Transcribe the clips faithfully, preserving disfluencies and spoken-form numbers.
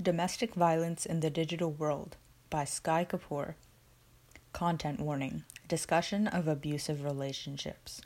Domestic Violence in the Digital World by Sky Kapoor. Content warning. Discussion of abusive relationships.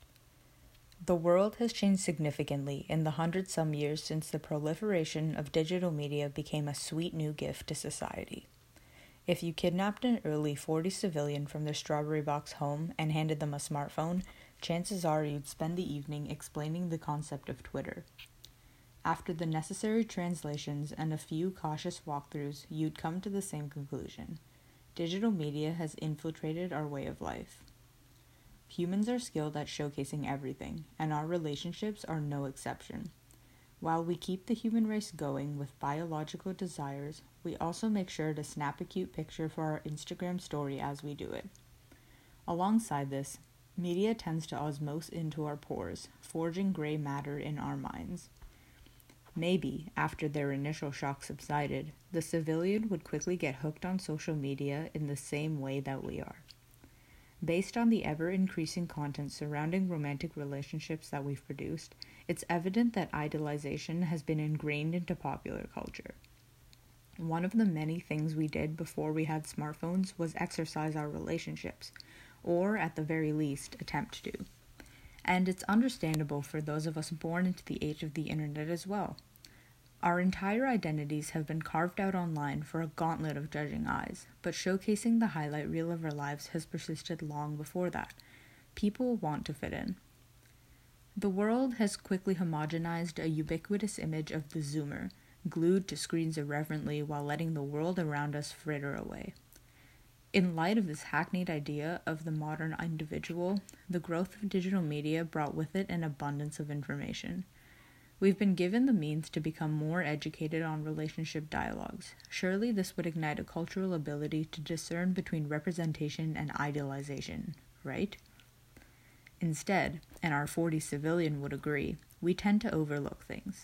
The world has changed significantly in the hundred-some years since the proliferation of digital media became a sweet new gift to society. If you kidnapped an early forties civilian from their Strawberry Box home and handed them a smartphone, chances are you'd spend the evening explaining the concept of Twitter. After the necessary translations and a few cautious walkthroughs, you'd come to the same conclusion. Digital media has infiltrated our way of life. Humans are skilled at showcasing everything, and our relationships are no exception. While we keep the human race going with biological desires, we also make sure to snap a cute picture for our Instagram story as we do it. Alongside this, media tends to osmose into our pores, forging gray matter in our minds. Maybe, after their initial shock subsided, the civilian would quickly get hooked on social media in the same way that we are. Based on the ever-increasing content surrounding romantic relationships that we've produced, it's evident that idolization has been ingrained into popular culture. One of the many things we did before we had smartphones was exercise our relationships, or at the very least, attempt to. And it's understandable for those of us born into the age of the internet as well. Our entire identities have been carved out online for a gauntlet of judging eyes, but showcasing the highlight reel of our lives has persisted long before that. People want to fit in. The world has quickly homogenized a ubiquitous image of the Zoomer, glued to screens irreverently while letting the world around us fritter away. In light of this hackneyed idea of the modern individual, the growth of digital media brought with it an abundance of information. We've been given the means to become more educated on relationship dialogues. Surely this would ignite a cultural ability to discern between representation and idealization, right? Instead, and our forties civilian would agree, we tend to overlook things.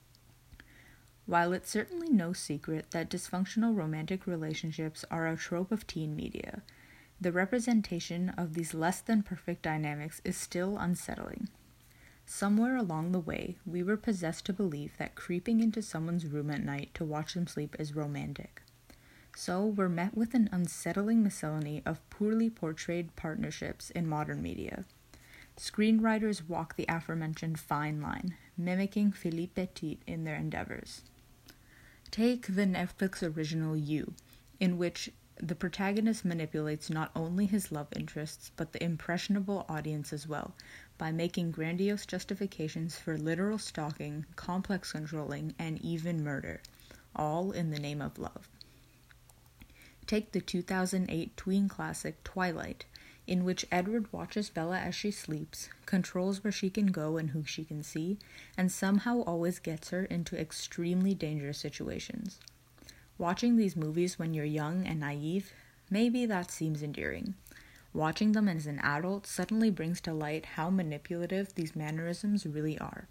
While it's certainly no secret that dysfunctional romantic relationships are a trope of teen media, the representation of these less-than-perfect dynamics is still unsettling. Somewhere along the way, we were possessed to believe that creeping into someone's room at night to watch them sleep is romantic. So we're met with an unsettling miscellany of poorly portrayed partnerships in modern media. Screenwriters walk the aforementioned fine line, mimicking Philippe Petit in their endeavors. Take the Netflix original You, in which the protagonist manipulates not only his love interests, but the impressionable audience as well, by making grandiose justifications for literal stalking, complex controlling, and even murder, all in the name of love. Take the two thousand eight tween classic Twilight, in which Edward watches Bella as she sleeps, controls where she can go and who she can see, and somehow always gets her into extremely dangerous situations. Watching these movies when you're young and naive, maybe that seems endearing. Watching them as an adult suddenly brings to light how manipulative these mannerisms really are.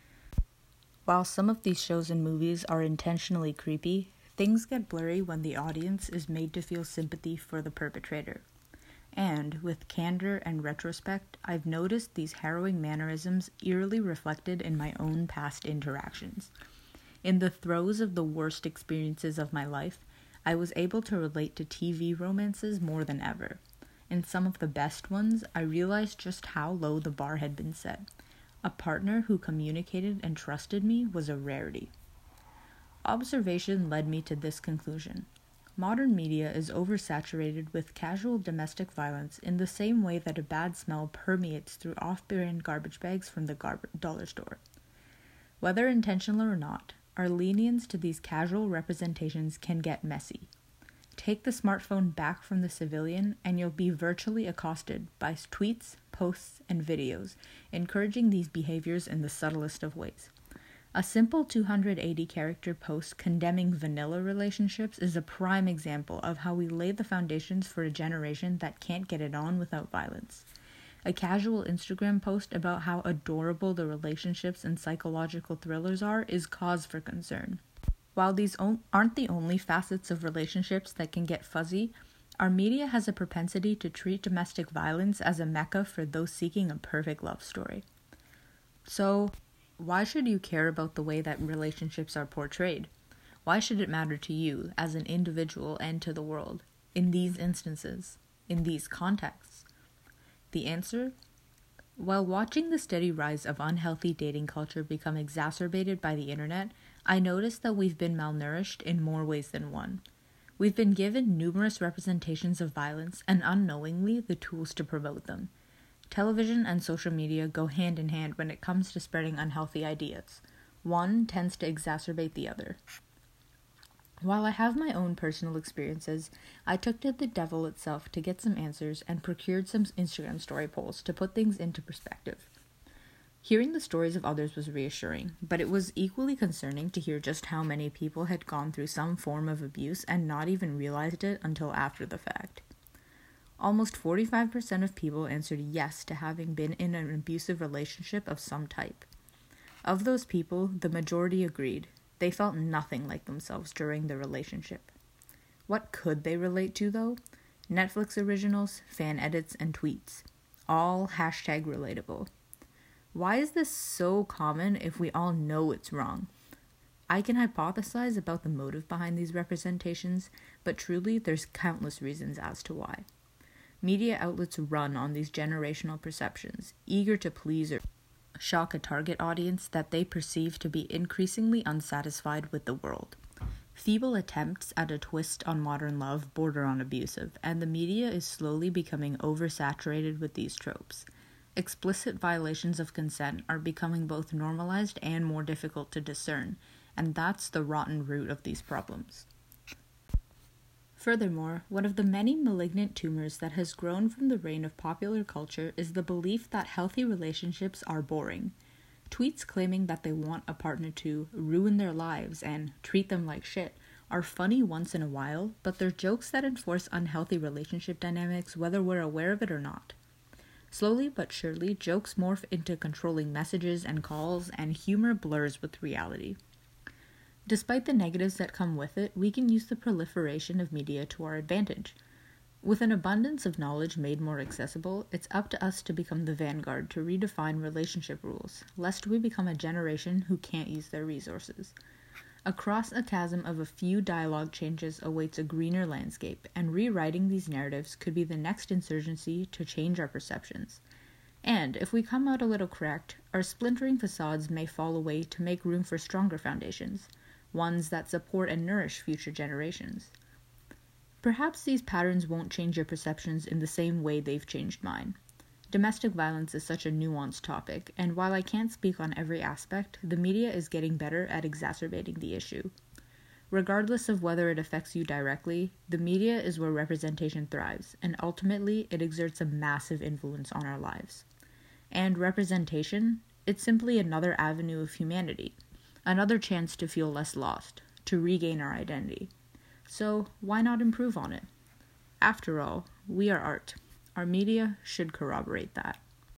While some of these shows and movies are intentionally creepy, things get blurry when the audience is made to feel sympathy for the perpetrator. And, with candor and retrospect, I've noticed these harrowing mannerisms eerily reflected in my own past interactions. In the throes of the worst experiences of my life, I was able to relate to T V romances more than ever. In some of the best ones, I realized just how low the bar had been set. A partner who communicated and trusted me was a rarity. Observation led me to this conclusion. Modern media is oversaturated with casual domestic violence in the same way that a bad smell permeates through off-brand garbage bags from the gar- dollar store. Whether intentional or not, our lenience to these casual representations can get messy. Take the smartphone back from the civilian and you'll be virtually accosted by tweets, posts, and videos, encouraging these behaviors in the subtlest of ways. A simple two hundred eighty character post condemning vanilla relationships is a prime example of how we lay the foundations for a generation that can't get it on without violence. A casual Instagram post about how adorable the relationships and psychological thrillers are is cause for concern. While these on- aren't the only facets of relationships that can get fuzzy, our media has a propensity to treat domestic violence as a mecca for those seeking a perfect love story. So, why should you care about the way that relationships are portrayed? Why should it matter to you as an individual and to the world, in these instances, in these contexts? The answer? While watching the steady rise of unhealthy dating culture become exacerbated by the internet, I noticed that we've been malnourished in more ways than one. We've been given numerous representations of violence and unknowingly the tools to promote them. Television and social media go hand in hand when it comes to spreading unhealthy ideas. One tends to exacerbate the other. While I have my own personal experiences, I took to the devil itself to get some answers and procured some Instagram story polls to put things into perspective. Hearing the stories of others was reassuring, but it was equally concerning to hear just how many people had gone through some form of abuse and not even realized it until after the fact. Almost forty-five percent of people answered yes to having been in an abusive relationship of some type. Of those people, the majority agreed. They felt nothing like themselves during the relationship. What could they relate to, though? Netflix originals, fan edits, and tweets. All hashtag relatable. Why is this so common if we all know it's wrong? I can hypothesize about the motive behind these representations, but truly there's countless reasons as to why. Media outlets run on these generational perceptions, eager to please or shock a target audience that they perceive to be increasingly unsatisfied with the world. Feeble attempts at a twist on modern love border on abusive, and the media is slowly becoming oversaturated with these tropes. Explicit violations of consent are becoming both normalized and more difficult to discern, and that's the rotten root of these problems. Furthermore, one of the many malignant tumors that has grown from the reign of popular culture is the belief that healthy relationships are boring. Tweets claiming that they want a partner to ruin their lives and treat them like shit are funny once in a while, but they're jokes that enforce unhealthy relationship dynamics whether we're aware of it or not. Slowly but surely, jokes morph into controlling messages and calls, and humor blurs with reality. Despite the negatives that come with it, we can use the proliferation of media to our advantage. With an abundance of knowledge made more accessible, it's up to us to become the vanguard to redefine relationship rules, lest we become a generation who can't use their resources. Across a chasm of a few dialogue changes awaits a greener landscape, and rewriting these narratives could be the next insurgency to change our perceptions. And if we come out a little cracked, our splintering facades may fall away to make room for stronger foundations, ones that support and nourish future generations. Perhaps these patterns won't change your perceptions in the same way they've changed mine. Domestic violence is such a nuanced topic, and while I can't speak on every aspect, the media is getting better at exacerbating the issue. Regardless of whether it affects you directly, the media is where representation thrives, and ultimately it exerts a massive influence on our lives. And representation, it's simply another avenue of humanity. Another chance to feel less lost, to regain our identity. So, why not improve on it? After all, we are art. Our media should corroborate that.